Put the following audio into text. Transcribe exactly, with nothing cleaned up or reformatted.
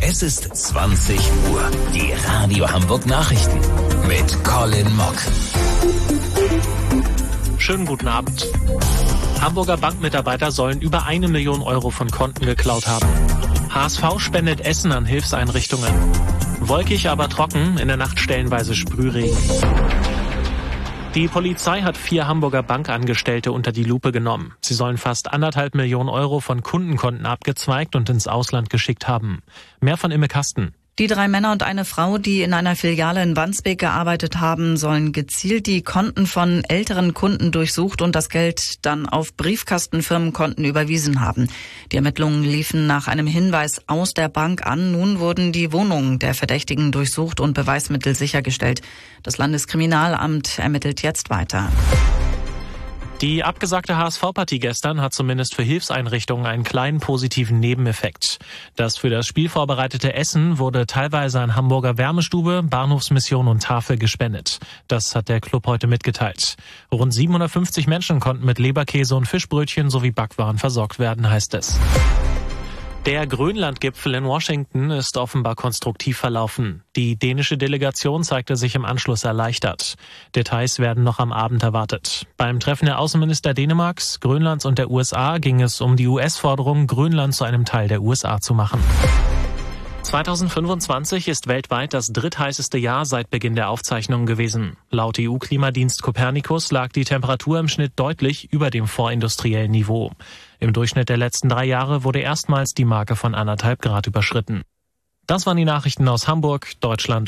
Es ist zwanzig Uhr. Die Radio Hamburg Nachrichten mit Colin Mock. Schönen guten Abend. Hamburger Bankmitarbeiter sollen über eine Million Euro von Konten geklaut haben. H S V spendet Essen an Hilfseinrichtungen. Wolkig, aber trocken, in der Nacht stellenweise Sprühregen. Die Polizei hat vier Hamburger Bankangestellte unter die Lupe genommen. Sie sollen fast anderthalb Millionen Euro von Kundenkonten abgezweigt und ins Ausland geschickt haben. Mehr von Imme Kasten. Die drei Männer und eine Frau, die in einer Filiale in Wandsbek gearbeitet haben, sollen gezielt die Konten von älteren Kunden durchsucht und das Geld dann auf Briefkastenfirmenkonten überwiesen haben. Die Ermittlungen liefen nach einem Hinweis aus der Bank an. Nun wurden die Wohnungen der Verdächtigen durchsucht und Beweismittel sichergestellt. Das Landeskriminalamt ermittelt jetzt weiter. Die abgesagte H S V-Partie gestern hat zumindest für Hilfseinrichtungen einen kleinen positiven Nebeneffekt. Das für das Spiel vorbereitete Essen wurde teilweise an Hamburger Wärmestube, Bahnhofsmission und Tafel gespendet. Das hat der Club heute mitgeteilt. Rund siebenhundertfünfzig Menschen konnten mit Leberkäse und Fischbrötchen sowie Backwaren versorgt werden, heißt es. Der Grönland-Gipfel in Washington ist offenbar konstruktiv verlaufen. Die dänische Delegation zeigte sich im Anschluss erleichtert. Details werden noch am Abend erwartet. Beim Treffen der Außenminister Dänemarks, Grönlands und der U S A ging es um die U S-Forderung, Grönland zu einem Teil der U S A zu machen. zweitausendfünfundzwanzig ist weltweit das drittheißeste Jahr seit Beginn der Aufzeichnungen gewesen. Laut E U-Klimadienst Copernicus lag die Temperatur im Schnitt deutlich über dem vorindustriellen Niveau. Im Durchschnitt der letzten drei Jahre wurde erstmals die Marke von anderthalb Grad überschritten. Das waren die Nachrichten aus Hamburg, Deutschland